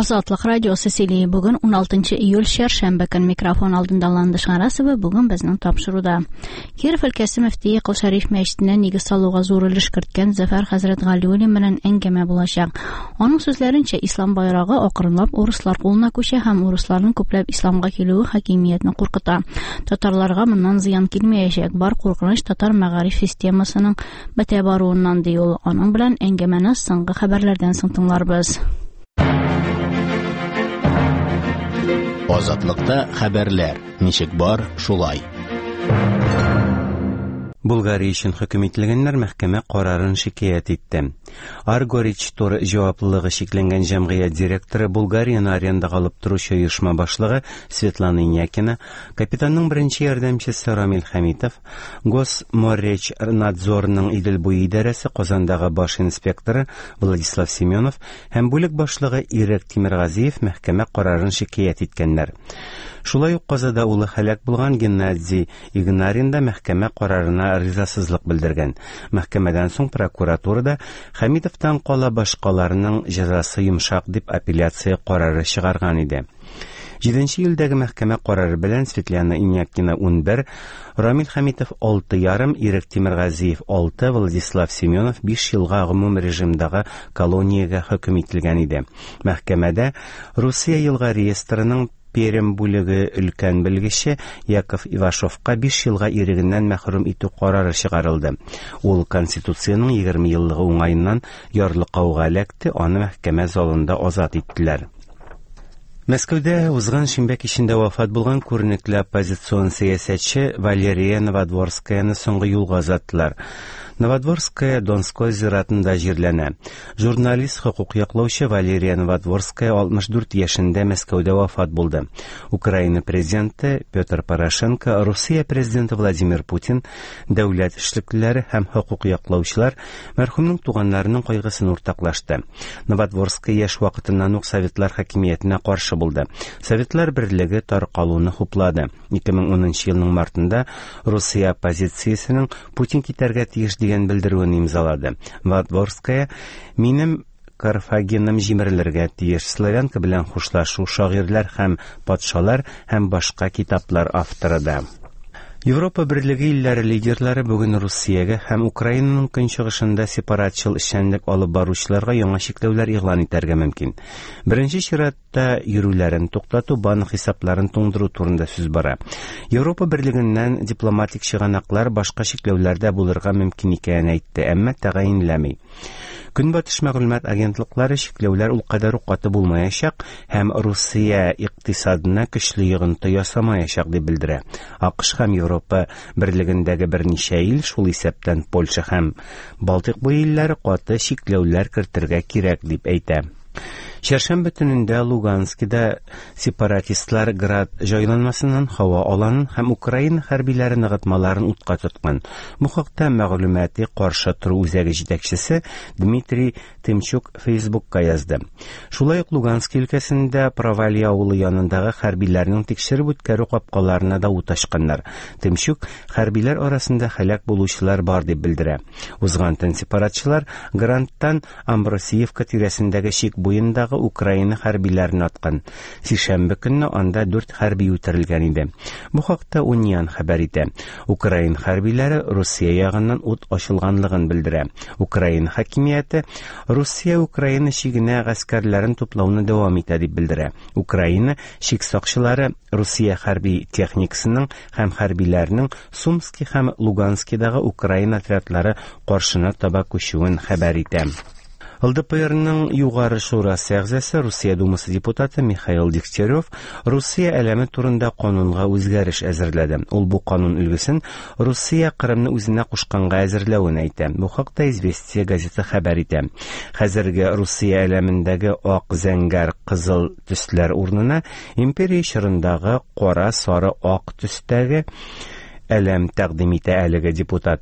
Азатлык радиосы сөйли. Бүген 16 июль шәршәмбе көн микрофон алдында Ландыш Гарасова бүген безнең тапшыруда. Киров өлкәсе мөфтие Кыл Шәриф мәчетенә нигез салуга зур өлеш керткән Зафар хәзрәт Галиуллин белән әңгәмә булачак. Аның сүзләренчә, ислам байрагы акрынлап урыслар кулына күчә һәм урысларның күпләп исламга килүе хакимиятне куркыта. Татарларга моннан зыян килмәячәк. Бар куркыныч татар мәгариф системасының бетә баруыннан ди ул. Аның белән әңгәмәне соңгы хәбәрләрдән соң тыңларбыз. Азатлыкта хәбәрләр. Ничек бар, шулай. Булгария өчен хөкем ителгәннәр мәхкәмә карарын шикаят итте. Аргорич Тор җаваплылыгы шикләнгән җәмгыять директоры Булгарияны арендага алып торучы оешма башлыгы Светлана Инякина, капитанның беренче ярдәмчесе Рамил Хәмитов, Госморречнадзорның Идел буе идарәсе Казандагы баш инспекторы Владислав Семенов һәм бүлек башлыгы Ирек Тимиргазиев мәхкәмә карарын шикаят иткәннәр. Шулай ук Казада улы һәлак булган Геннадий Игнарин да мәхкәмә карарына ризасызлык белдергән. Мәхкәмәдән соң прокуратурада Хәмитовтан кала башкаларының җәзасы йомшак дип апелляция карары чыгарган иде. 7 июльдәге мәхкәмә карары белән Светлана Инякина 11, Рамил Хәмитов 6,5, Ирек Тимиргазиев 6, Владислав Семенов 5 елга гомум режимдагы колониягә хөкем ителгән иде. Мәхкәмәдә Русия елга реестрының Перем бүлеге өлкән белгече Яков Ивашовка 5 елга ирегеннән мәхрүм итү карары чыгарылды. Ул Конституциянең 20 еллыгы уңаеннан ярлыкауга эләкте, аны мәхкәмә залында азат иттеләр. Мәскәүдә узган шимбә кичендә вафат булган күренекле оппозицион сәясәтче Валерия Новодворскаяны соңгы юлга озаттылар. Новодворская Донской зиратында җирләнә. Журналист, хокук яклаучы Валерия Новодворская 64 яшендә Мәскәүдә вафат булды. Украина президенты Петр Порошенко, Русия президенты Владимир Путин, дәүләт эшлеклеләре һәм хокук яклаучылар мәрхүмнең туганнарының кайгысын уртаклашты. Новодворская яшь вакытыннан ук советлар хакимиятенә каршы булды. Советлар берлеге таркалуны хуплады. 2010 елның мартында Русия оппозициясенең Путин китәргә тиеш дигән белдерүен имзалады. Новодворская минем Карфагеным җимерелергә тиеш, славянка белән хушлашу, шагыйрьләр һәм патшалар һәм башка китаплар авторы да. Европа Берлеге илләре лидерлары бүген Русиягә һәм Украинаның көнчыгышында сепаратчыл эшчәнлек алып баручыларга яңа чикләүләр игълан итәргә мөмкин. Беренче чиратта йөрүләрен туктату, банк хисапларын туңдыру турында сүз бара. Европа Берлегеннән дипломатик чыганаклар башка чикләүләр дә булырга мөмкин икәнен әйтте, әмма тәгаенләми. Көнбатыш мәгълүмат агентлыклары чикләүләр ул кадәр каты булмаячак һәм Русия икътисадына көчле йогынты ясамаячак дип белдерә. АКШ һәм Европа Берлегендәге берничә ил, шул исәптән Польша һәм Балтик буе илләре каты чикләүләр кертергә кирәк дип әйтә. Чәршәмбе төнендә Луганскида сепаратистлар Град җайланмасыннан һава аланын һәм Украина хәрбиләре ныгытмаларын утка тоткан. Бу хакта мәгълүмати каршы тору үзәге җитәкчесе Дмитрий Тимчук Фейсбукка язды. Шулай ук Луганск өлкәсендә Провалья авылы янындагы хәрбиләрнең тикшереп үткәрү капкаларына да ут ачканнар. Тимчук хәрбиләр арасында һәлак булучылар бар дип белдерә. Узган төн сепаратчылар Гранттан Амбросиевка тирәсендәге чик буендагы Украина хәрбиләрен аткан. Сишәмбе көнне анда 4 хәрби үтерелгән иде. Бу хакта Униан хәбәр итә. Украина хәрбиләре Русия ягыннан ут ачылганлыгын белдерә. Украина хакимияте Русия Украина чигенә гаскәрләрен туплауны дәвам итә дип белдерә. Украина чик сакчылары Русия хәрби техникасының һәм хәрбиләренең Сумски һәм Луганскидагы Украина отрядлары каршына таба күчүен хәбәр итә. ЛДПРның югары шурасы әгъзасы Русия Думасы депутаты Михаил Дегтярев Русия әлеме турында канунга үзгәреш әзерләде. Ул бу канун өлгесен Русия Кырымны үзенә кушканга әзерләвен әйтә. Бу хакта Известия газеты хәбәр итә. Хәзерге Русия әлемендәге ак, зәңгәр, кызыл төсләр урынына империя чорындагы кара, сары, ак төстәге әлем тәкъдим итә әлеге депутат.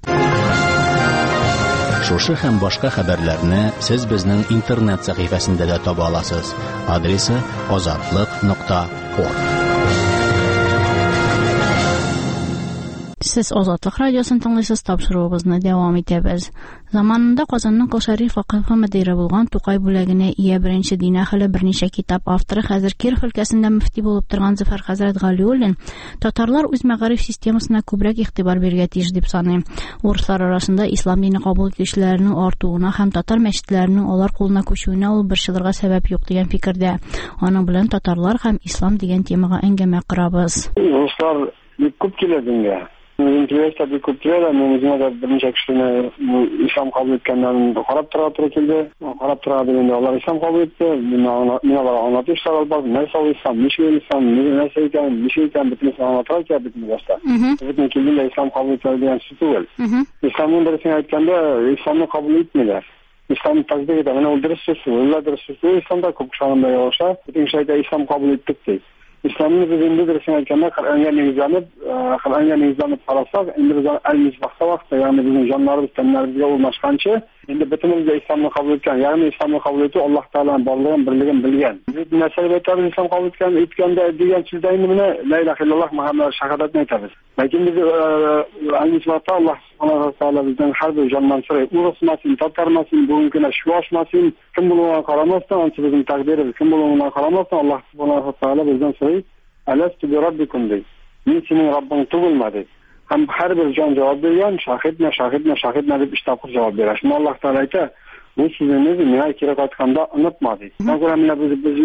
Шушы һәм башка хәбәрләрне сез безнең интернет сәхифәсендә дә таба аласыз. Адресы azatlyk.org. Siz Ozodlik радиосын тыңлыйсыз, тапшыруыбызны дәвам итәбез. Заманында Казанның Кол-Шариф вакыфы мөдире булган Тукай бүләгенә ия беренче дин әһле берничә китап авторы хәзер Киров өлкәсендә мөфти булып торган Зөфәр хәзрәт Галиуллин татарлар үз мәгариф системасына күбрәк игътибар бирергә тиеш дип саный. Урыслар арасында ислам дине кабул итүчеләрнең артуына һәм татар мәчетләренең алар кулына күчүенә ул борчылырга сәбәп юк дигән фикердә. Аның белән татарлар һәм ислам дигән темага әңгәмә кырабыз. Урыслар бик күп килә дингә. Интересно бик күп килә, менә дә берничә кешене ислам кабул иткәннәрен карап торга килде. Карап торга дигәндә алар ислам кабул итте. Мин аларга аңлатып шарал бар. Нәрсә ислам, нәрсә икән, бөтен аңлатырга кирәк бит башта. Бөтен килгәндә ислам кабул итә дигән сүз түгел. Исламның дөресен әйткәндә, исламны кабул итмиләр. Ислам тәкъдир итә, менә ул дөрес сүз, исламда күп шагында яша, бөтен шәйдә ислам кабул иттек ди. İslam'ın üzerinde dersen erkenler Kur'an'a nizamı parasal, İngilizce el-Mizbah'ta vakti, yani bizim canlarımız, tenlerimizde olmaşkançı, şimdi bütünümüzde İslam'ı kabul etken, yani İslam'ı kabul etti, Allah Teala'nın varlığın, birliğin bilgen. Biz mesele eteriz, İslam kabul etkende diyen sizde indimine, la ilahe illallah Muhammed şehadet eteriz. Lakin biz el-Mizbah'ta Allah subhanahu Teala bizden her bir candan sırayı uğrasmasın, tatarmasın, bugünküne şuaşmasın, kim bulunana karamazsan, ansı bizim takdiriz, kim bulunana karamazsan, Allah subhanahu Teala bizden sırayı Elestü bi Rabbikum dey. Min senin Rabbin tugulmadı. Hem her bir can cevap veriyor, şahitme deyip iştapır cevap veriyor. Şimdi Allah Teala ayta, bu sözünüzü nihayet kere katkanda unutmadı. Sonra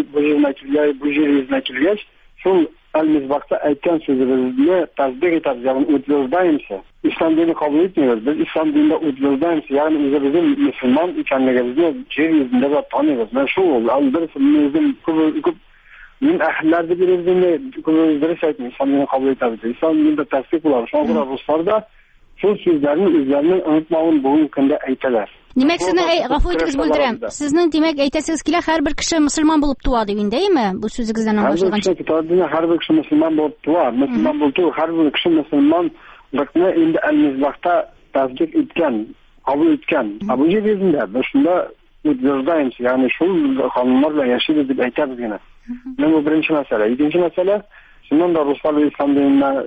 bu jiri kilgeç, şul el-Mizbah'ta aytken sözümüzü tasdik etiriz. Yani uydurudayımsa, İslam dini kabul etmiyoruz. Biz İslam dininde uydurudayımsa, yani bizim Müslüman ikenliğimizi jiri yüzünde de tanıyoruz. Ben şu oldu, bizim Min əhllərdə bir evdində dərəs etmək, İslam dini kabul etəbilir. İslam dinində təsdiq olar. Şu an Ruslar da şu sözlərini özlərinin unutmağın bugün gündə əйтәләр. Demək sizin ғафу итегез бүлдерәм. Sizin demək әйтәсегез килә һәр бер кеше мөселман булып туа дип индәме? Бу сүзегездән аңлашылганча. Һәр бер кеше мөселман булып туа. Мөселман булып туа, һәр бер кеше мөселман бакны инде әл-Мизбахта тәсдик иткән, кабул иткән. Бу җирдә башында уйдырдайм, yani şu kanunlarla yaşayız diye әйтәбез генә. Bu birinci mesele. İkinci mesele, şundan da Ruslar ve İslam dinine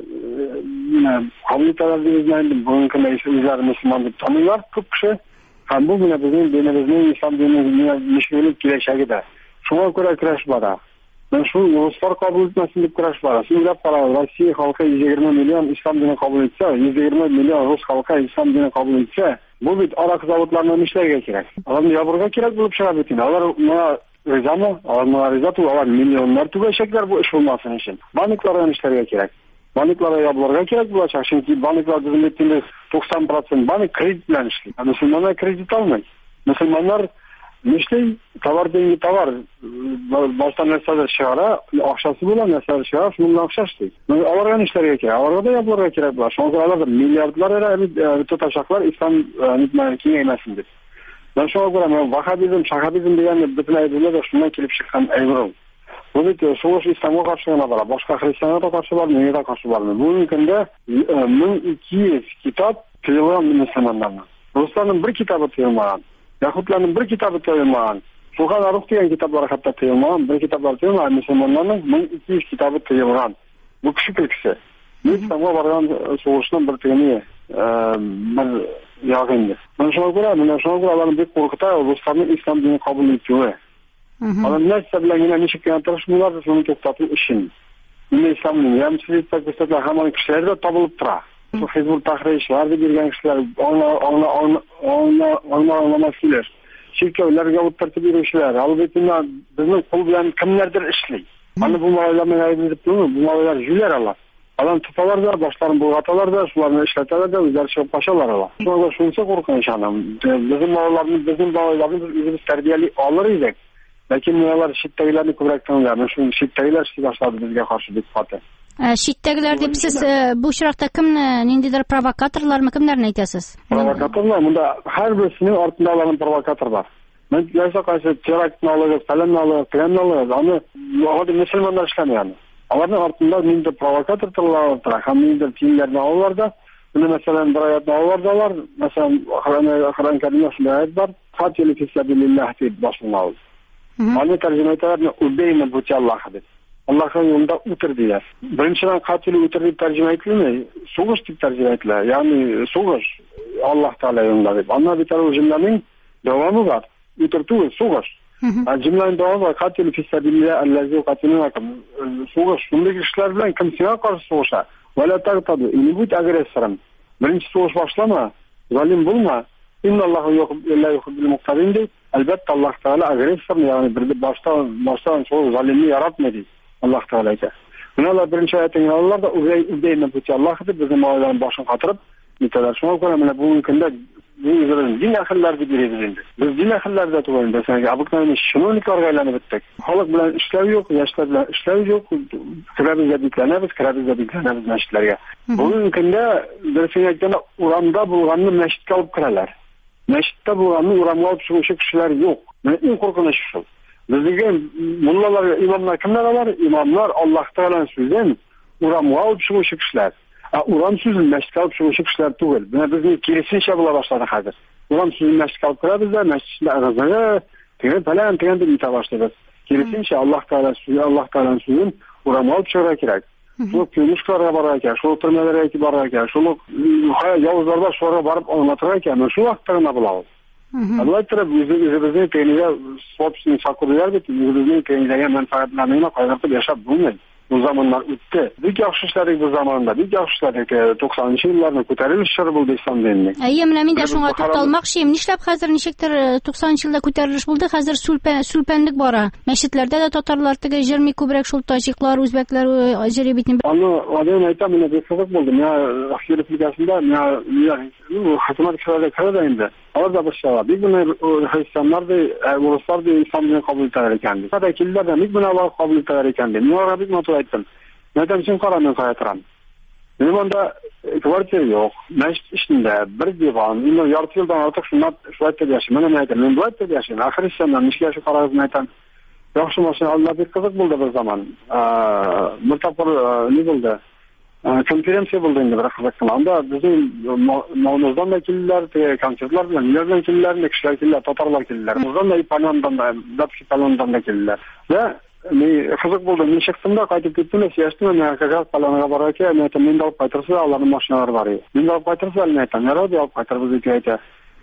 kabul ederler. Bugünkü meclisler Müslüman deyip tanıyorlar. Çok kişi. Hem bu güne bizim dinimizin, İslam dinimizin müşkülük kireçe gider. Şuna göre kireç var. Ben şu Ruslar kabul etmesin deyip kireç var. Şimdi Rusya halkı 120 milyon İslam dinini kabul etse, 120 milyon Rus halkı İslam dinini kabul etse, bu bir arak zavutlarının işlerine gerek. Adam yaburga gerek bulup çıkar bütün. Onlar rıza mı? Onlar rıza tuğ, onlar milyonlar tügeşekler bu iş olmasın için. Banklara işlerine gerek. Banklara yapılarga gerek bulacak. Çünkü banklar bizim ettiğimiz 90% bank kreditle işliyor. Yani Müslümanlar kredi almayız. Müslümanlar işleyin, tavar dengi tavar. Baştan nesadır çıkara, akşası bulan nesadır çıkara, şununla akşası değil. Avargan işlerine gerek. Avarga da yapılarga gerek bulacak. Şu an milyarlar tutacaklar İslam kim eğmesindir. Ben şu an görüyorum, Vahabizm, Şahabizm diyen bütün aydınlar da şundan kelip çıkan ayrım. Bu bir soğuş İslam'a karşı yana var. Başka Hristiyan'a da karşı var, Müne'ye de karşı var. Bu ülkede 1200 kitap tıyılgan Müslümanlarına. Rusların bir kitabı tıyılmayan, Yahutların bir kitabı tıyılmayan, Sulhan Aruk diyen kitapları hatta tıyılmayan, bir kitaplar tıyılmayan Müslümanların 1200 kitabı tıyılgan. Bu küçük ülkesi. İslam'a vargan soğuşunun bir tıyılmıyor. Bir yağındır. Ben şuna göre alanın bir korkuta Rusların İslam dini kabul ediyor. Adam neyse bile yine nişik yanıtırışmıyorlar da şunu çok tatlı işin. Yine İslam dini. Yani siz gösterdiler hemen kişiler de tabılıp tıra. Şu Hizbul Tahriş vardı girgen kişiler anlamaz kiler. Şirkevler gavutlartı bir işler. Albetinde bizim kul bilen kimlerdir işli. Hani bu mağazalarına edip durur mu? Bu mağazalar jüler Allah. Adam tutarlar da, başlarını bulgatalar da, sularını işletirler de, üzeri çıkıp paşalar Allah. Sonra şunsa korkunç anam. Bizim bağlarımız üzerimiz terbiyeli alırıydık. Lakin bunlar şiddegilerini kübrekten vermiş. Çünkü şiddegiler başladı bizge karşı bir fatı. Şiddegiler deyip siz bu uçurakta nindidir provokatorlar kimlerini aytasız? Provokatorlar, bunda her birisinin ortunda alanın provokatorlar. Ben yasa karşı teraktini alırız, falanını alırız, planını alırız. Ama Müslümanlar işlemiyor yani. Onların altında mindir provokatörler var. Hem mindir filmlerini alırlar da. Bunu mesela bir ayetini alırlar. Mesela Kur'an-ı Kerim'de ayet var. Fatihli fissebilillah deyip başını alır. Onu tercüme ederler. Ubeyne buti Allah'dır. Allah'ın yolunda otur diye. Birinciden katili otur deyip tercüme edilmiyor. Soğuş deyip tercüme edilir. Yani soğuş Allah Teala yolunda deyip. Anla bir tane o cümlenin devamı var. Oturtuğu soğuş. Cümlenin devamı var. Katili fissebillah ellezi katilin akım. Soğuş. Bundaki kişiler bilen kimseye karşı soğuşa. Ve la tagtadı. İnibut agresörüm. Birinci soğuş başlama. Zalim bulma. İnnallahu la yuhibbil muqtadin deyip. Elbette Allah Teala agresör yani bir baştan çoğu zalimliği yaratmadı. Allah Teala'ya. Bunlar birinci ayetin yanlarında Ubey'in bütçe Allah'ıdır. Bizim ailenin başını katırıp niteler. Şuna göre bu mümkünde bu üzerinde din ahiller bir bireyizinde. Biz din ahiller de tuğayım. Mesela abıklarını şunu nikargaylanı bittik. Halk bilen işlev yok, yaşlar bilen işlev yok. Kırabizle büklenemiz meşitlerge. Bu mümkünde bir sinekten uramda bulganını meşitte alıp kırarlar. Meşitte bulganını uramda alıp çıkışı kişiler yok. En korkunç şu. Bizden mullalar, imamlar kimler var? İmamlar Allah Teala'nın sözünden uramga alıp çıkışı kişiler. Uram sözünü meşte alıp çıkışı kişiler değil. Bizim kilisince bula başladı hazır. Uram sözünü meşte alıp kırabızlar, meşte içinde ağızları, falan de ita başladı. Kilisince Allah Teala'nın sözünün uramga alıp çıkışı gerek. Şuluk köyünüşklarga bararken, şuluk türmelere bararken, şuluk yavuzlarda şuraya barıp anlatırken, şu vaxtlarına bulalım. Albatta bizimizin kendine sopsini saklılar bit, bizimizin kendine menfaatlarına kaygırtıp yaşap bulmayın. Bu zamanlar öttü. Büyük yaxşıları bu zamanda, büyük yaxşıları 90-cı yıllarda ko'tarilish buldu İslam dinini. Menə də şuna toxtalmaqçıyım. Nişləb hazır nişikdir 90-cı yılda ko'tarilish buldu. Hazır sulpenlik bara. Məşitlərdə də tatarlarda jermi kübrək şul taciklar, özbəklər ajri bitni. Onu adam aytam mene bir kızık buldum ya asker aplikasında ya hükümet kişilerde karar indi. Orada bir şey var. Bir gün Hristiyanlar da Ruslar da İslam dinini kabul ederken. Hatta killer de bir gün Allah kabul ederken. Ne var bir motor ettim. Neden için karanlık hayatram? Benim onda kvartiyer yok. Meşt içinde bir divan. Yine yarı yıldan artık şunlar şu ayette yaşayayım. Ben bu ayette yaşayayım. Hristiyanlar nişki yaşı kararızın ayeten. Yaxşı maşın Allah bir kızık buldu bir zaman. Mırtapır ne buldu? Konferansiya buldu indi bir kızık. Onda bizim Mağnuz'dan da killer, konsertler bilen, Nilerden killer, Nekşiler killer, Tatarlar killer. Mağnuz'dan da İpanyan'dan da, Dapşi Palon'dan da killer. Ve kızık buldu. Ben çıktığımda kaytıp gittim ve siyastim. Ben Kazak Palon'a bararken, ben de alıp kaytırsa Allah'ın maşinaları var. Ben de alıp kaytırsa Allah'ın nerede alıp kaytır bizi köyde.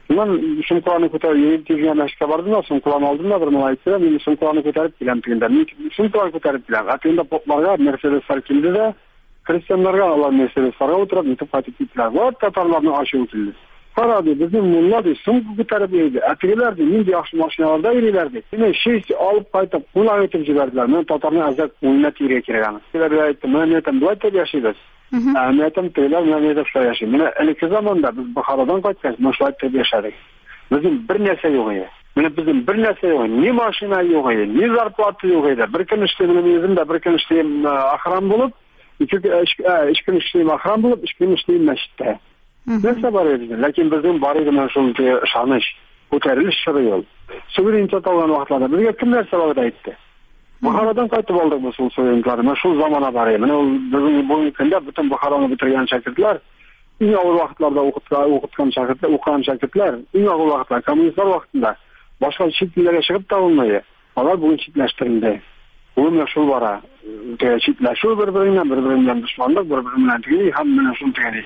Ben şun kulağını ko'tarib yeyip tezgah meşke bardım da şun kulağını aldım da bir mulayitse ben şun kulağını ko'tarib bilen tügünden. Şun kulağını ko'tarib bilen. Atında poplarga Mercedesler kildi de Hristiyanlarga Allah Mercedeslerga oturup yetip kaytıp gittiler. Bu Tatarlarını aşı utildi. Karadi bizim bunlar da şun ko'tarib yeydi. Atigilerdi. Mindi yaxşı maşinalarda yerilerdi. Yine alıp kaytıp kulağını etip jiberdiler. Ben Tatarını azak ünnet yeriye kireganı. Size ayettim. Ben niyetim bu ayette yaşayacağız. Niyetim teyler, ben niyetim şuraya yaşayayım. Yine eliki zamanda biz Bukharadan kaçacağız. Ben şu ayette yaşadık. Bizim bir nese yok idi. Bizim bir nese yok idi. Ni maşina yok idi. Ni zarplatı yok idi. Bir gün işleyimimizin de bir gün işleyim ahram bulup, iki gün işleyim ahram bulup, iki gün işleyim meşitte. Nese var idi. Lakin bizim bari de şunu şanış. Ko'tarilish şırı yol. Suverenite algan vaqtlarda bizga kim narsa va'da etdi? Buxorodan qaytib oldik bu suverenitlarni. Shu zamona boraymi. Bizning bu kunda butun Buxoroni bitirgan shogirdlar, eng og'ir vaqtlarda o'qigan shogirdlar, eng og'ir vaqtlar kommunistlar vaqtida boshqa chet tillarga chiqib da olmaydi. Ular bugun chetlashtirildi. Bu mashhur bora. Chetlashuv bir-biridan dushmanlik, bir-biridan tugaydi, hamma shuni tugaydi.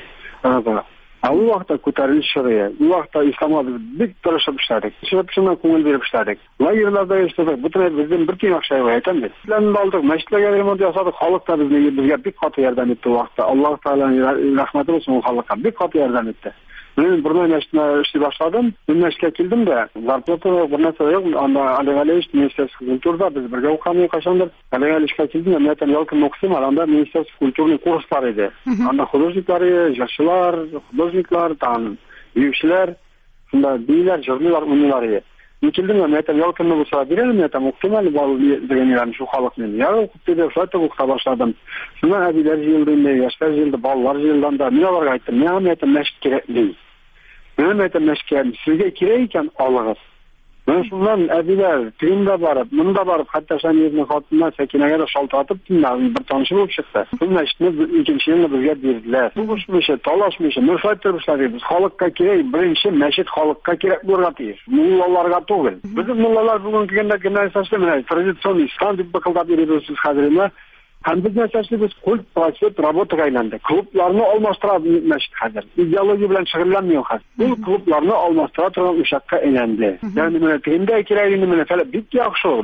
Bu vaqtda ko'tarilish shariya, bu vaqtda islomga bek tirishib ishladik. Shundan ko'ngil berib ishladik. Lagerlarda ishladik. Butun bizning bir keng yaxshi aytamiz. Sizlarni oldik, masjidlarga remont yasadik. Xalq da bizga bek qatı yordam etdi bu vaqtda. Alloh taolaning rahmati bo'lsin xalqqa. Bek qatı yordam etdi. Men bir masjidda ishlay boshladim. Bu masjidga keldim da, zarplata bir narsa yo'q. Anda Alegalish Ministerstvo kulturda biz birga o'qamiz qachondir. Alegalishiga keldim, men aytam yolkin o'qisam, anda Ministerstvo kulturning kurslari edi. Anda hudojniklari, yoshlar, hudojniklar, büyükçiler, shunda biylar, jurnilar, unilari. Keldim men aytam yolkinni bo'lsa beraymi, aytam o'qimayli deganlarni shu xalqni. Ya o'qib deb shayta o'qita boshladim. Shundan abilar yildi, yoshlar yildi, bolalar yildanda men ularga aytdim, men aytam masjid kerak deydi. Men aytam masjid kerak, sizga kerak ekan oling'iz. Ben şundan abiler, tüyünde barıp, bunda barıp, hatta sen yerine katından Sekine'ye de şaltatıp dinledim, bir tanışı bulup çıktı. Bunun işte ikinci yılını bizge dirdiler. Buluşmuşu, talaşmışı, mürfettirmişler deyimiz. Halkka kirey, birinci meşit halkka kirek burga deyir. Mullalarga tuğul. Bizim mullalar bugün kendine saçlı, tradisyon İslam deyip bakılda veriyorsunuz hazırına. Hem biz mesajlı biz kult prasvet работаga aylandı. Klublarını almastıra bilmekşit hazır. İdeoloji bilen şıgırlanmıyor hazır. Bu klublarını almastıra turan uşakka elendi. Yani münettiğinde kirayını münettiğinde bit yakşı olur.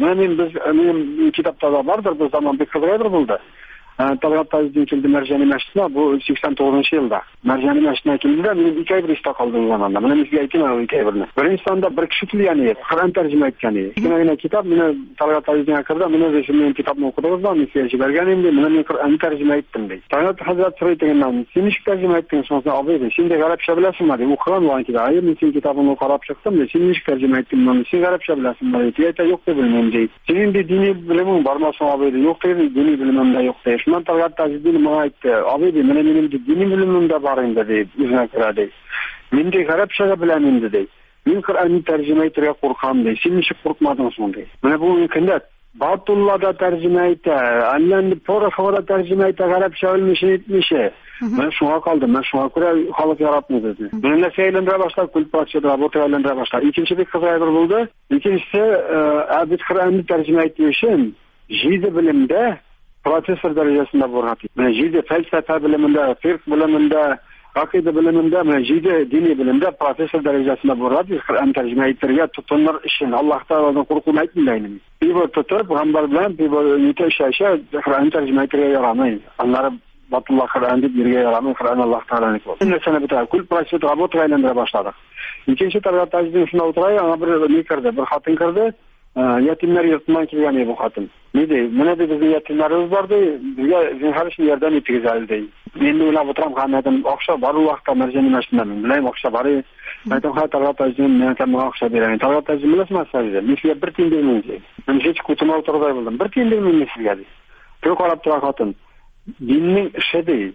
Benim kitapta da vardır bu zaman bir kıvraydır buldu. Tabiat Tazidin kildi Mercani Meştine bu 89. yılda. Mercani Meştine kildi de benim 2 ay bir ista kaldığı zamanda. Benim izge ekin o 2 ay birini. Birincisinde bir kişi yani, Kur'an tercüme etkeni. İkine kitap, Tabiat Tazidin'e kırdı, benim resimlerin kitabını okudunuz da, misiyeci bergeniyim de, benim Kur'an'ı tercüme ettim de. Tabiat Hazret Sırayetinden, sinmiş tercüme ettiğin sonrasında abiydi. Şimdi Garapça bilesin mi? Okuran olan ki de, hayır, senin kitabını okurak çıktım de, sinmiş tercüme ettim de, sen Garapça bilesin mi? Diyete yok da bilmem değil. Senin de dini bilimin varmasın abiydi, yok da dini bilimim de yok da. Ben Tabiat Tazidin'i bana aitti. Abiydi, benim de dini bilimim de barında deyip, üzüne kıra deyip. Ben de Garapça'ga bilemim de deyip. Ben Kur'an'ı tercüme ettirge korkam deyip. Sen nişik korkmadın son deyip. Bana bu mümkündet. Batullah da tercüme etti. Allah'ın Poraf'a da tercüme etti. Garapça ölmüşü etmişi. Ben şuna kaldım. Ben şuna göre halık yaratmıyor dedi. Benimle eğlendire başlar. Kulüpatçıda, rabota eğlendire başlar. İkinci bir kız aydır buldu. İkincisi, Abid Kur'an'ı tercüme ettiği için Jide bilimde profesör derecesinde burhatı. Ben Jide felsefe biliminde, fıkh biliminde, akide biliminde, Jide dini biliminde profesör derecesinde burhatı. Kur'an tercüme ettirge tutunur işin. Allah'tan oradan korkunu etmeyeyim. Bir bu tutup, Muhammed bilen bir bu yetişe Kur'an tercüme ettirge yaramayın. Onları Batullah Kur'an deyip birge yaramayın. Kur'an Allah Teala'nın olsun. Şimdi sana bir tane kul profesör rabota eğlendire başladık. İkinci Tabiat Tazidin şuna oturayı, ona bir kırdı, bir hatın kırdı. Yetimler yurtundan kilgeni bu hatın. Ne deyip, mene de bizim yetimlerimiz vardı, bizge her şey yerden itigizeli deyip. Ben de öyle oturam kanmedim, akşa barı vakta merceni meştinden, bileyim akşa barı, aytam hay Tabiat Tazidin, mene temine akşa bereyim. Tabiat Tazidin bilesmez sadece, misliye bir tiyin bilmeyin deyip. Ben hiç kutuma oturday buldum, bir tiyin bilmeyin misliye deyip. Kök arap durak hatın, dinin işe değil,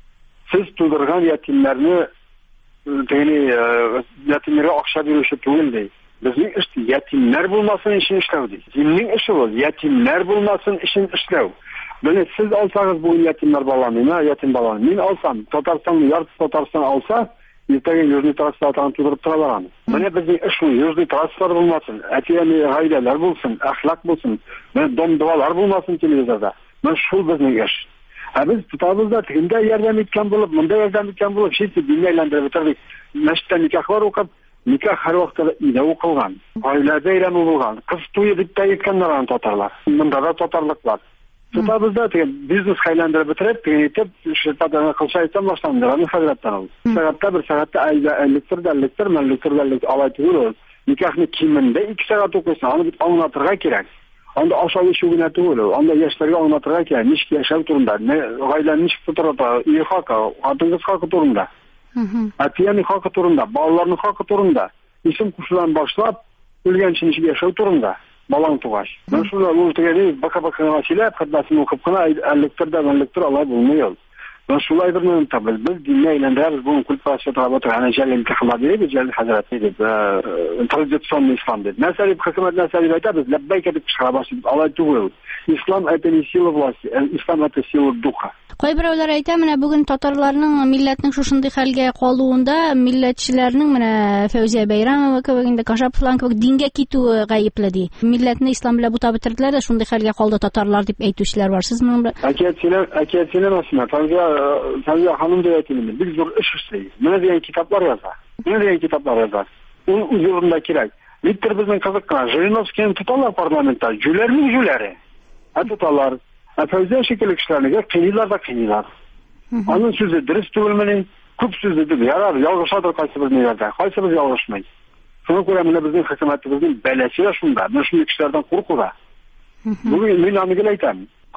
siz tuldurgan yetimlerini, yetimlere akşa verişi tuğul deyip. Bizning işte yetimler bulmasın işin işlev değil. Dinning işi bu. Yetimler bulmasın işin işlev. Böyle siz alsanız bu yetimler bağlanmayın, yetim bağlanmayın. Ben alsam, Tatarstan'ı yarısı Tatarstan alsa, ertegen yüzünü transferden tutup turalarım. Böyle bizning iş bu. Yüzünü transfer bulmasın. Etiyeni haydeler bulsun, ahlak bulsun. Böyle domduvalar bulmasın televizorda. Ben şu bizning iş. Biz tutabızda tüyünde yerden itken bulup, bunda yerden itken bulup, şeysi dinleyenlere bitirdik. Meşitten nikahlar okup, nikah her vakıda ide okılgan, ailede eylem olulgan, kız tuyu bitti yetkenler Tatarlar. Bunda da Tatarlık var. Tutabızda biznes haylandırı bitirip, etip, şirkatlarına kılsa etten başlandıran hazretten oldu. Saatte bir saatte elliktir, melliktir, alaytı olur. Nikahını kiminde 2 saat okuyorsun, onu bir anlatırga gerek. Onda aşağı işi güneti olur, onda yaşlarga anlatırga gerek. Nişki yaşar durumda, ailenin nişki tutarada, iyi haka, adın kız haka durumda. Atiyenin hakkı turunda, bağlarının hakkı turunda, isim kuşudan başlap, ülgen için yaşağı turunda, balan tuğaş. Ben şurada ultigeni baka vasile, kıdlasını okup kına, elliktir alay bulmuyor. Ben şulaydır mıyım tabi, biz dinle eğlendiririz, bunun kulüpasyon tarafı, yani Celil İmtihama deyip, Celil Hazretleri deyip, tradisyonlu İslam deyip. Mesela hükümet mesela deyip, biz lebbeyk edip çıkarabası, alay tuğuyor. İslam etini sili vlasi, İslam etini sili duha. Qoy birovlar ayta, mana bugun Tatarlarning millatning shunday holga qoluvida millatchilarning mana Fawziya Bayramova kebaganda Kashapovlar kebag dinga ketuvi g'ayibladi. Millatni islom bilan buta bitirdilar da shunday holga qoldi Tatarlar deb aytuvchilar bor. Siz nima? Akiyatchilar aslında Fawziya hanım da aytıldı. Biz zor ish ishlaymiz. Mana degan kitaplar yazar. Onun üzerinde kerak. Bitir bizning qiziqqan Jirinovskiyni tutarlar parlamentda. Jularning julari. Tutarlar. Fawziya şekilli kişilerine kıyılar. Onun sözü dürüst tüvülmenin, küp sözüdür. Yarar, yalgışadır kaysı bir yerde. Kaysı biz yalgışmayız. Şunu göre bizim hükümetimizin belesi de şunda. Ben şimdi kişilerden korkuda. Bugün ben anıgıl aytam.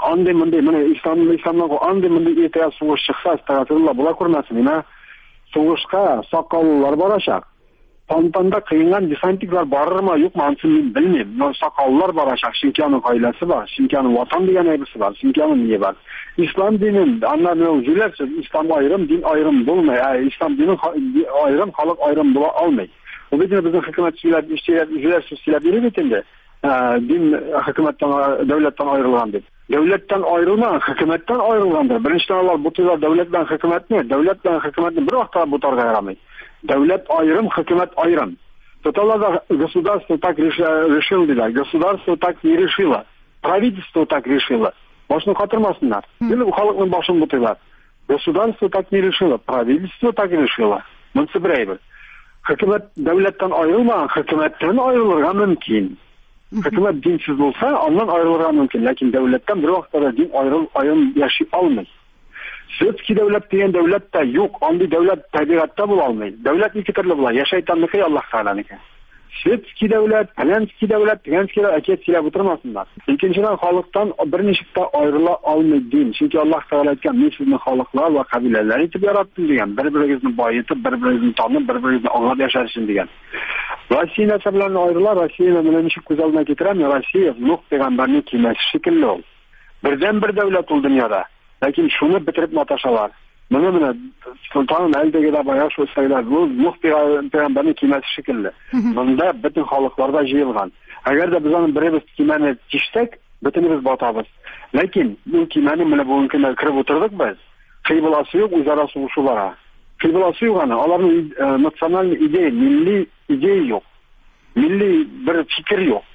İslam'dan andı irtaya soğuş çıksa, istagatırla bula kurmasın. Soğuşka sakallılar baracak. Pantanda kıyılan desantikler barır mı yok mu ansın bilmeyeyim. Sakallılar baracak. Şinkiyan'ın ailesi var. Şinkiyan'ın vatan diyen eybisi var. Şinkiyan'ın niye var? İslam dinin anlamıyor cülersiz. İslam ayrım, din ayrım bulmay. İslam dinin ayrım, halk ayrım bula almay. Bu bizning hukumatchilar ishchilar berib endi. Din hukumatdan, davlatdan ayrilgan deb. Davlatdan ayrilgan, hukumatdan ayrilgandir. Birinchidan avval bu tuylar davlatdan hukumatni bir vaqtda bu targa yaramay. Davlat ayrim, hukumat ayrim. Totalada государство так решило, государство так не решило. Правительство так решило. Boshni qotirmasinlar. Endi bu xalqning boshini butaylar. Государство так не решило, правительство так решило. Bunisi bir ayb. Hukumat davlatdan ayrilmagan, hukumatdan ayrilirga mumkin. Hukumat dinsiz bo'lsa, ondan ayrilirga mumkin, lekin davlatdan bir vaqtda din ayrim yashay olmaydi. Svetskiy davlat degan davlatda yo'q, onday davlat tabiatda bo'la olmaydi. Davlat ikki turli bo'ladi, ya shaytonniki, Alloh taolaniki. Svetskiy davlat, Palanskiy davlat deganskilar aketchilar o'tirmasinlar. Ikkinchidan xalqdan bir nechta ayrila olmaydi din. Chunki Alloh taolo aytgan, "Men sizni xalqlar va qabilalar etib yaratdim" degan. Bir-biringizni boyitib, bir-biringizni tanib, bir-biringizni anglab yashashsin degan. Rossiya nasablarini ayrilar, Rossiya bilan ish ko'zalma keltiramiz. Rossiya Nuh payg'ambarning kemasi shekilli ol. Birdan bir davlat ol dunyoda. Lekin shuni bitirib matashalar. Mana sulton aldagida boya shu saylar bu Nuh payg'ambarning kemasi shekilli. Bunda butun xalqlarda yig'ilgan. Agarda biz uni birimiz kemani tishsak, butunimiz botamiz. Lekin bu kemani mana bu kunga kirib o'tirdik biz. Qiybulasi yo'q, o'zaro sug'ushlar. Qiybulasi yo'q ana. Ularning nasional ideya, milliy ideya yo'q. Milliy bir fikr yo'q.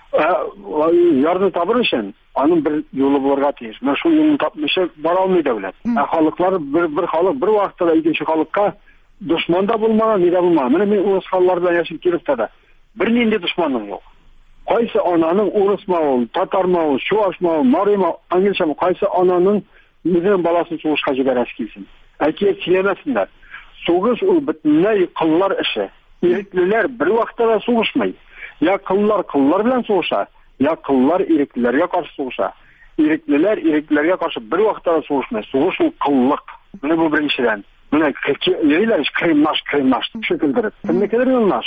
Yardım tabir için onun bir yolu bulurga tiyir. Şu yolunu tapmışı bana olmayı devlet. Halklar bir halk bir vaxtta da ikinci halkka düşman da bulmadan, ne de bulmadan. Ben Urus halklardan yaşayıp girip de bir neyinde düşmanım yok. Kaysı ananın Urus ma ol, Tatar ma ol, Şuaş ma ol, Mari ma, Angilşe ma, kaysı ananın bizim balasını soğuşka jiber eskilsin. Erkeğe silemesinler. Soğuş o bütünlüğü kıllar işi. İrikliler bir vaxtta da soğuşmayı. Ya kıllar bilen soğuşa, ya kıllar iriklilerge karşı soğuşa. İriklilerge karşı bir vaqtda da soğuşmay. Soğuş o kıllık. Bunu bu birinciden. Bunu yeriler iş kıyımlaş. Şekildirip. Ne kadar yılmaş.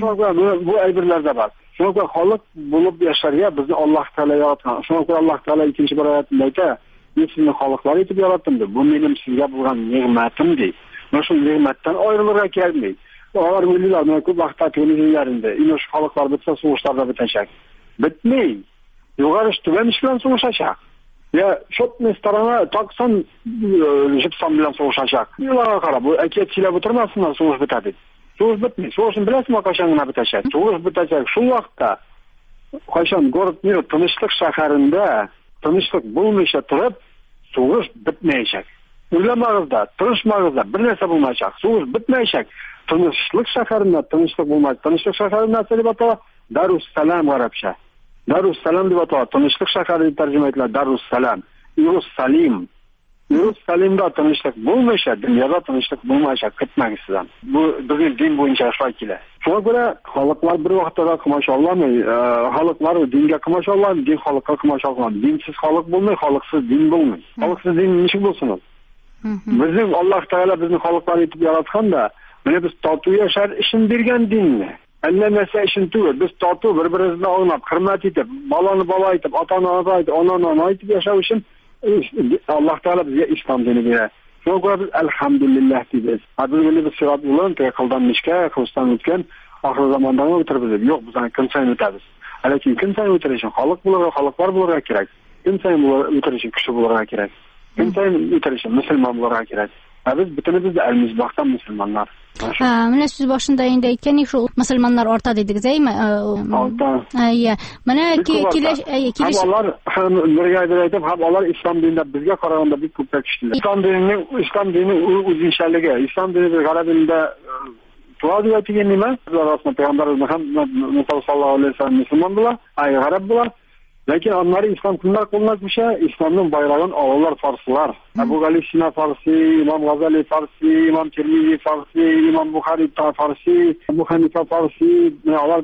Bu aybirlerde var. Şuna kadar halk bulup yaşar ya bizni Allah Teala yaratgan. Şuna kadar Allah Teala ikinci bir ayetinde ayta. Ben sizni halklar etip yarattım de. Bu benim sizge bulgan nimetim de. Şu nimetten ayrılırga gelmeyi. Onlar milliler mümkün vakta temizlerinde. Yine şu halklar bitse soğuşlarda bitecek. Bitmey. Yukarı tüven işle soğuşacak. Ya çok mestarana taksan jipsan bilen soğuşacak. Yıllara kara bu ekiyetçiyle bitirmezsinler soğuş bitedi. Soğuş bitmey. Soğuşun bilesin mi kaşanına bitecek. Soğuş bitecek. Şu vakta kaşan gorut bir tınışlık şehrinde tınışlık bulmayışa turıp soğuş bitmeyecek. Uylamağızda, tırışmağızda bir nese bulmayacak. Soğuş bitmeyecek. Tınışlık şehrinde tınışlık bulmayacak. Tınışlık şehrinde nasıl batala? Darussalam Arapça. Darussalam diye batala. Tınışlık şehri tercüme edilir. Darussalam. Yerussalim. Yerussalim'de tınışlık bulmayacak. Dünyada tınışlık bulmayacak. Gitmek istedim. Bu bizim din boyunca şakile. Şuna göre halklar bir vaktada kımaş olmayı, halklar dinge kımaş olmayı, din halka kımaş olmayı. Dinsiz halk bulmayı, halksız din bulmayı. Halksız din niçin bulsunuz? Bizim Allah Teala bizim halkları etip yaratkan da biz tatu yaşar işin birgen dinle. Ellemese işin tüvür. Biz tatu birbirimizle oynap, hürmet edip, balanı bala edip, atanı ana edip, ana edip yaşar için Allah Teala bize İslam dini verir. Şuna göre biz elhamdülillah diyeceğiz. Biz bir sırat yolun, kıldan nişke, kılıçtan ötken, ahir zamandan ötürüz. Yok biz kim sayın öteriz. Lakin kim sayın ötür için halklar bulurga gerek. Kim sayın ötür için kişi bulurga gerek. Kim sayın ötür için Müslüman bulurga gerek. Biz bütünümüz de el-Mizbah'tan Müslümanlar. Mana siz başında indi aytganik şu Müslümanlar orta dedik değil mi? Orta. Ya. Mana kileş Hem birgayda aytib, hem onlar İslam dininde bizge qaraganda bir ko'proq kişiler. İslam dini o'zinchalligi, İslam dini bir g'arab dilida tuva deb aytgan nima? Arasında Peygamber Muhammed sallallohu alayhi vasallam Müslüman bular, g'arab bular. Lakin onları İslam kimler kullanmış ya? İslam'ın bayrağın ağırlar Farslılar. Ebu Gali Sina Farsi, İmam Gazali Farsi, İmam Tirmizi Farsi, İmam Bukhari Farsi, Ebu Hanife Farsi.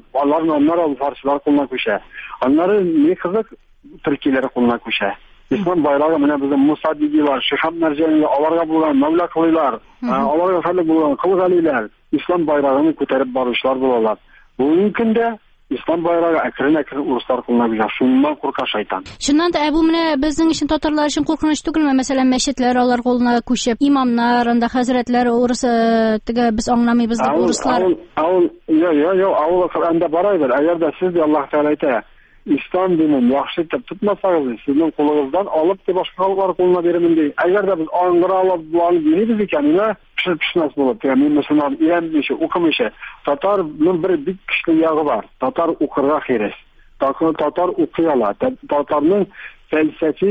Onlar Farslılar kullanmış ya. Onları ne kızık Türkiye'leri kullanmış ya. İslam bayrağı mene bizim Musa Didiler, Şehab Merceni'yle, alarga bulan Mevla Kılılar, alarga Kılık bulan Kılık Aliler. İslam bayrağını көтеріп barışlar bularlar. Bu mümkün de İslam bayrağı akırın uruslar kullanacak. Şundan korkar şeytan. Şundan da bu menä bizning için tatarlar için korkunç түгелме? Mesela meşitler alар goluna koşup imamlar, anda hazretler urus biz anlamayız da uruslar. Yo, avul Kur'an'da baraydır. Eğer de siz de Allah Teala ayta İslam dinini yaxşı tutmasanız sizin kolunuzdan alıp da başka halklar koluna verimin değil. Eğer de biz angıra alıp bulanı dinimiz iken pişmez bulup. Yani Müslüman iğrenmişi, okumışı. Tatar'ın bir kişili yağı var. Tatar okurga xeres. Tatar okuyalar. Tatar'ın felsefi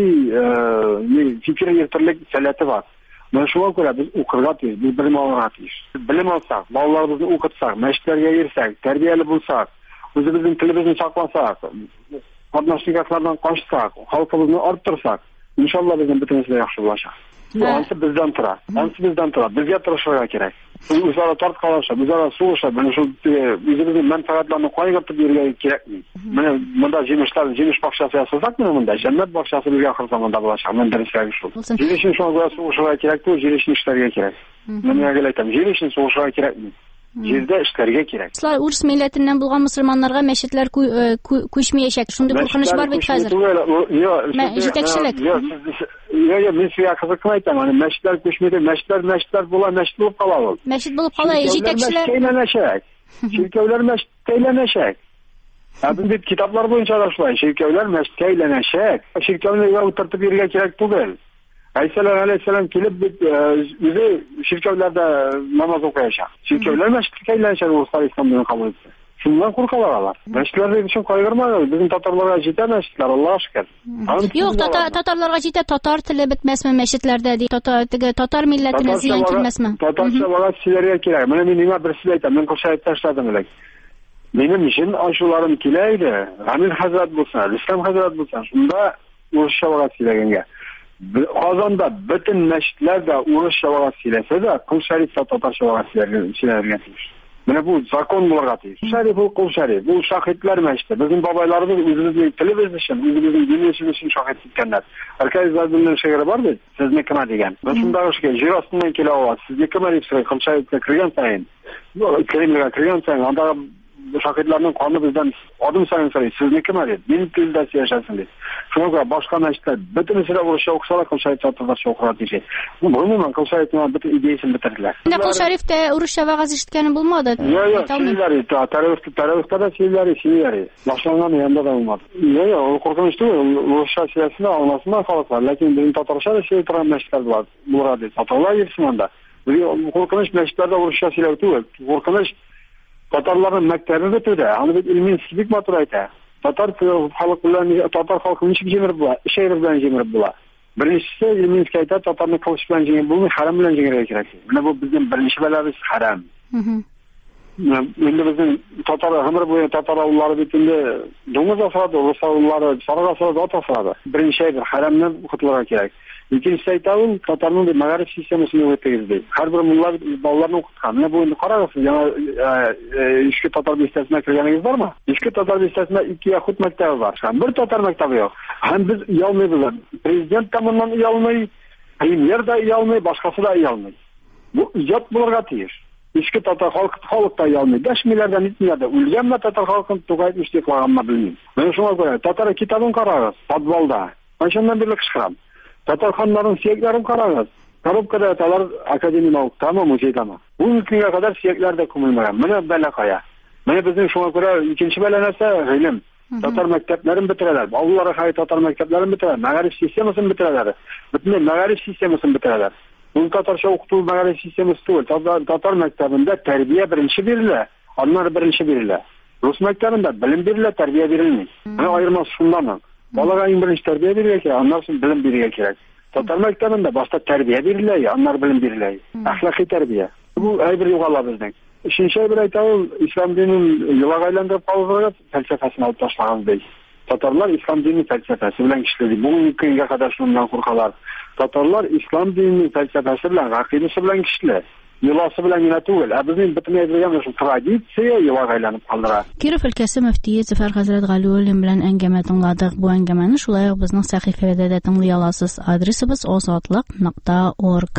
fikir yırtırlık seleti var. Ben şuna göre biz okurga deyiz. Biz bilim alırga deyiz. Bilim alsak, bağlarımızı okutsak, meşitlerge girsek, terbiyeli bulsak, özümüzün tilimizni saklasak, qatnaşlıklardan qaçsak, halkımızı arttırsak, inşallah bizim bütünüzle yaxşı olacak. Ansı bizden tura. Bizge tırışırga kerak. Üzara tart kalaşa, üzara soğuşa, özümüzün menfaatlarını koyup yürüye kerak mi? Bunda jemiş bakşası yasasak mı bunda? Cennet bakşası bizge ahir zamanda bulacak. Men derislerge şu. Jirişin şuna göre soğuşurga kerak mi? Jirişin işlerge kerak. Men neye gelaytam? Jirişin soğuşurga kerak mi? Жерде işlerge kerak. Urus milletinden bulgan Müslümanlarga meşitler köşmeyecek. Şunda korkunuş var bit hazır. Yetekçilik. Yo, men size kızıkını aytam. Hani meşitler köşmedi, meşitler bulan meşit bulup kalalı. Meşit bulup kalay, yetekçiler. Şirkevler meşiteyleneşek. Bizim kitaplar boyunca araştırılay. Şirkevler meşiteyleneşek. Şirkevleri oturtup yerge kerak değil. Aleyhisselam kelip bizi şirkevlerde namaz okuyacak. Şirkevler meşiteyleneşek uluslar İslam'dan kabul etsin. Şundan korkalarlar. Meşitler için kaygırmayalım. Bizim Tatarlara jete meşitler Allah'a şükür. Yok, Tatarlarga jete Tatar tili bitmesmi meşitlerde değil. Tatar milletine ziyan kilmesmi? Tatarça vaga silerge kerak. Mene menime bir sile aytam. Men koşayıp taşladım elek. Benim için aşularım kileydi. Amir Hazret bulsan, İslam Hazret bulsan. Şunda uruşa vaga silegenge. Kazanda bütün meşitlerde uruşa vaga silese de Kul Şerif'te Tatarça vaga silerge silir. Mene bu zakon bularga teyir. Şerif o Kul Şerif. Bu şahitler meşte. Bizim babaylarımız özümüzün tilimiz için, özümüzün dinimiz için şahit etkenler. Herkes zaten şeyleri var mı? Siz ne kime degen. Ben şundağı ki jir astından kele ova. Siz ne kime deyip Kul Şerif'te kırgan sayın. Kerimliğe kırgan sayın. Anda şahitlerinin kanı bizden adım sayın sayın. Siz ne kime deyip. Benim tilde yaşasın deyip. Şuna göre başka meşitler bütün sıra vuruşa okusala Kul Şerif'te Tatarça okurar diyecek. Bu hemen Kul Şerif'te bütün ideysini bitirdiler. Kul Şerif'te uruşa vaga ziştkeni bulmadı. Yo, şeyleri, teröriste de şeyleri. Başlangan yanında da olmadı. Yo, o korkunç değil. Uruşa siyasını almasından kalık var. Lakin bizim Tatarça da şey turan meşitler var. Burada Tatarlar girsin onda. Korkunç meşitlerde uruşa siyaset değil. Korkunç Tatarların mektebi bitirdi. Hani bir ilmin sibik maturaydı. Tatar halkı nişip cemir bula, şehir bilen cemir bula. Birincisi ilmin skayta Tatar'ın kılıç bilen cemir bulmuş, haram bilen cemir gerek. Bu bizim birinci belabız haram. Şimdi bizim Tatar boyu Tatar avulları bitinde domuz asradı, Rus avulları sarık asradı, at asradı. Birinci şeydir, haramdan kutlara gerek. İkincisi aytavul Tatar'ın bir mağarip sistemasını öğretmekizdi. Her bir mullar ballarını okutkan. Ne bu indi kararısın? Yani işki Tatar listesine kirgeniniz var mı? İşki Tatar listesinde 2 Yahut mektebi var. Bir Tatar mektebi yok. Hem biz iyi almayabilir. Prezident tamından iyi almayı, premier de iyi almayı, başkası da iyi almayı. Bu icat bularga teyir. İşki Tatar halk da iyi almayı. 5 milyardan itmiyade. Ülgemle Tatar halkın tugaytmış diye kılağınma bilmeyim. Ben şuna göre Tatar'a kitabın kararız. Padvalda. Ben şundan birlik çıkıram. Tatarxanların siyeklerin kararız. Karabukada yatalar akademik avuk. Tamam muzeydama. Bu ülkeye kadar siyekler de kumulmayan. Mene belakaya. Mene bizim şuna göre ikinci belenese ilim. Tatar mekteplerin bitireler. Avullara kayı Tatar mekteplerin bitireler. Mağarif sistemasını bitireler. Bütün mağarif sistemasını bitireler. Bu Tatarça okuduğu mağarif sisteması değil. Tatar mektebinde terbiye birinci biriyle. Onlar birinci biriyle. Rus mektebinde bilim biriyle terbiye birilmiyor. Mene ayırması şundan mı? Balaga birinci terbiye biriyle ki anlarsın bilim biriyle gerek. Tatar mektebinde başta terbiye biriyle anlar bilim biriyle. Ahlaki terbiye. Bu bir yuğala bizden. Şimdi bir aytavul İslam dininin yıla aylandırıp kalıdırıp felsefesini alıp taşlağız değil. Tatarlar İslam dininin felsefesi bilen kişileri. Bugün kıyıya kadar şundan korkalar. Tatarlar İslam dininin felsefesi bilen, akidesi bilen kişiler. Yılası bilen yine tuğul. Bizim bitmeye edileceğimiz tradisiye yıla aylanıp kaldıra. Kirov ülkesi müftiyi Zafar Hazret Galioğlu bilen engeme tınladık. Bu engemeni şulay bizning sahifada da tınlay alasız. Adresimiz ozodlik.org.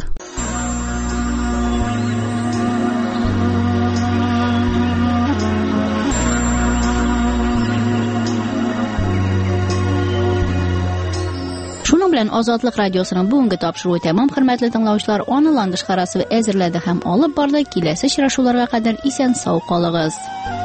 белән Азатлык радиосының бүгенге тапшыруы тәмам, хөрмәтле тыңлаучылар. Анылаган эш карасы әзерләде һәм алып барды. Киләсе очрашуларга кадәр исән-сау калыгыз.